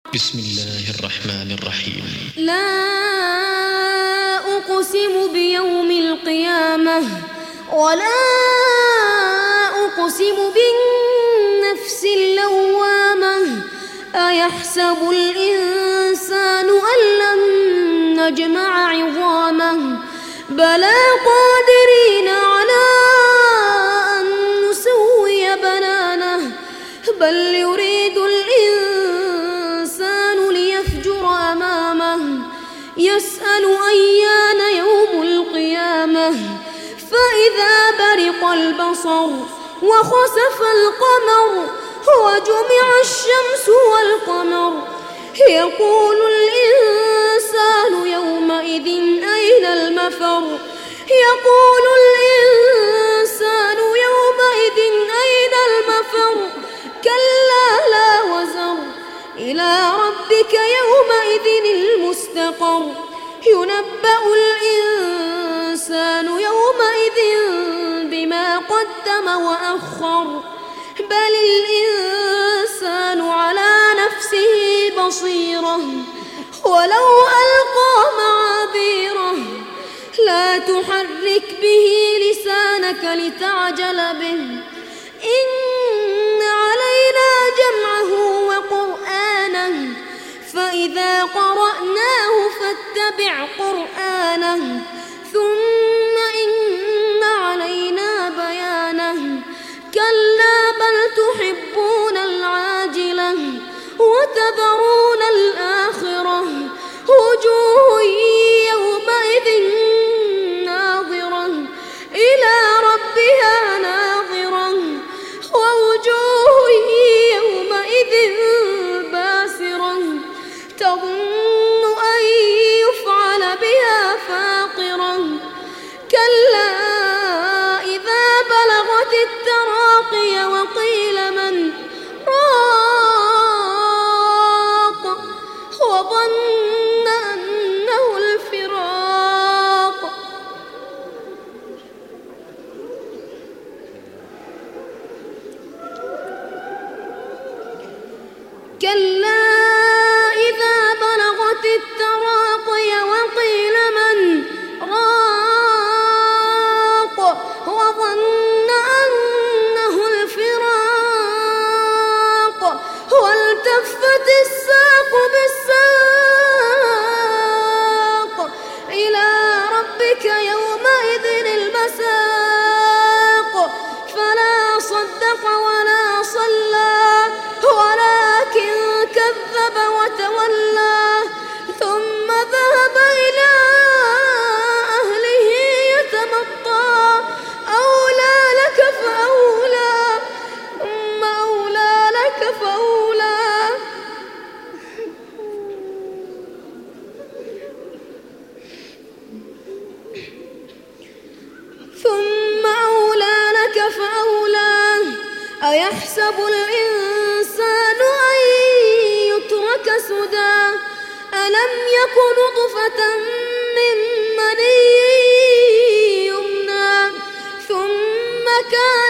بسم الله الرحمن الرحيم. لا أقسم بيوم القيامة ولا أقسم بالنفس اللوامة أيحسب الإنسان أن لن نجمع عظامه بلى قادرين على أن نسوي بنانه بل يريد الإنسان ليفجر أمامه يسأل أيان يوم القيامة فإذا برق البصر وخسف القمر وجمع الشمس والقمر يقول الإنسان يومئذ أين المفر يقول الإنسان يومئذ أين المفر كلا لا وزر إلى ربك يومئذ المستقر ينبأ الإنسان يومئذ بما قدم وأخر بل الإنسان على نفسه بصيرة ولو ألقى معاذيره لا تحرك به لسانك لتعجل به إن علينا جمعه وقرآنه فإذا قرأناه فاتبع قرآنه ثم إن علينا بيانه كلا بل تحبون العاجلة وتذرون الآخرة وجوه يومئذ ناظرة إلى ربها ناظرة ووجوه يومئذ باسرة تظن أن يفعل بها فاقرة كلا إذا بلغت التراقي وقيل من راق وظن أنه الفراق كلا إذا بلغت التراقي وقيل من راق وظن أنه الفراق والتفت الساق بالساق إلى ربك يومئذ المساق فلا صدق ولا صلى ولكن كذب وتولى ثم ذهب إلى أهله يتمطى أولى لك فأولى ثم أولى لك فأولى ثم أولى لك فأولى أيحسب الإنسان أن يترك سدى ألم يك نطفة من مني يمنى ثم كان